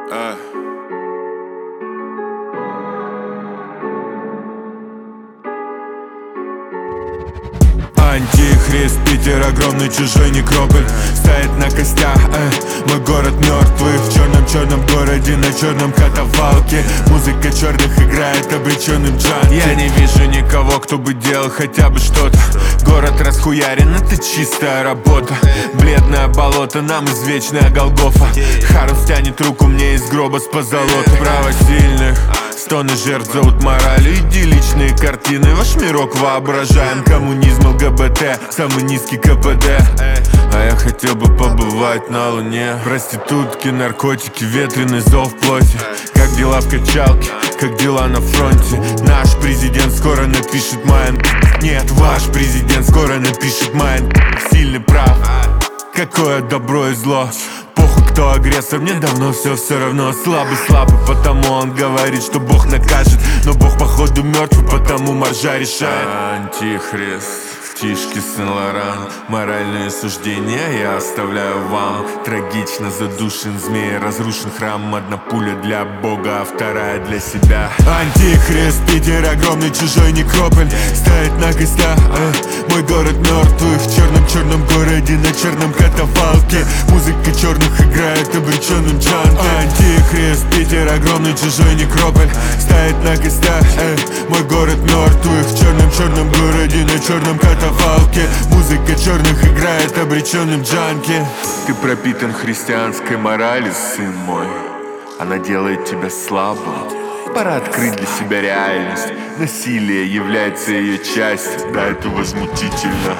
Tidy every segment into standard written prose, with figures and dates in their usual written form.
Антихрист, Питер огромный, чужой некрополь стоит на костях, мой город мертвый. В черном-черном городе на черном катафалке музыка черных играет обреченным джанки. Я не вижу никого, кто бы делал хотя бы что-то. Город расхуярен, это чистая работа. Бледное болото, нам извечная Голгофа. Харус тянет руку мне из гроба с позолотой. Право сильных, стоны жертв зовут моралью. Идилличные картины, ваш мирок воображаем. Коммунизм, ЛГБТ, самый низкий КПД. А я хотел бы побывать на Луне. Проститутки, наркотики, ветреный зов плоти. Как дела в качалке, как дела на фронте. Наш президент скоро напишет майн. Нет, ваш президент скоро напишет майн. Сильный прав, какое добро и зло. Похуй, кто агрессор, мне давно все равно. Слабый, потому он говорит, что Бог накажет. Но Бог походу мертвый, потому маржа решает. Антихрист, Тишки, Сен-Лоран, моральные суждения я оставляю вам. Трагично задушен змей, разрушен храм. Одна пуля для Бога, а вторая для себя. Антихрист, Питер огромный, чужой некрополь стоит на костях, мой город мертвый. В черном-черном городе на черном катафалке музыка черных играет обреченным джанки. Антихрист, Питер огромный, чужой некрополь стоит на костях, мой город мертвый. В черном-черном городе на черном катафалке музыка черных играет обреченным джанки. Ты пропитан христианской моралью, сын мой. Она делает тебя слабым. Пора открыть для себя реальность. Насилие является ее частью. Да, это возмутительно.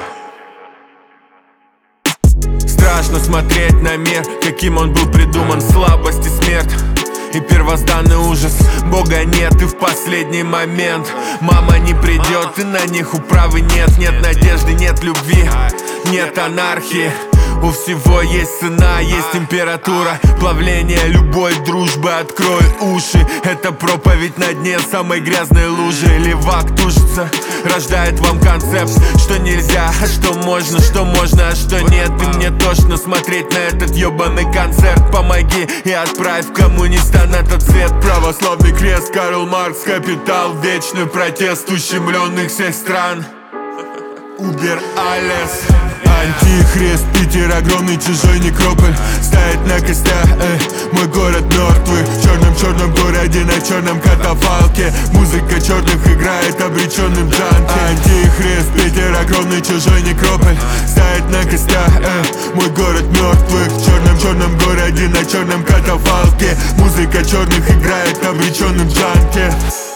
Страшно смотреть на мир, каким он был придуман. Слабость и смерть и первозданный ужас. Бога нет и в последний момент мама не придет, и на них управы нет. Нет надежды, нет любви, нет анархии. У всего есть цена, есть температура. Плавление любой дружбы, открой уши. Это проповедь на дне самой грязной лужи. Левак тужится, рождает вам концепт, что нельзя, а что можно, а что нет. И мне тошно смотреть на этот ебаный концерт. Помоги и отправь коммуниста на тот свет. Православный крест, Карл Маркс, капитал. Вечный протест ущемленных всех стран. Убер alles. Антихрист, Питер огромный, чужой некрополь стоит на костях, мой город мертвый. В черном-черном городе на черном катафалке музыка черных играет обреченным джанки. Антихрист, Питер огромный, чужой некрополь стоит на костях, мой город мертвый. В черном-черном городе на черном катафалке музыка черных играет обреченным джанки.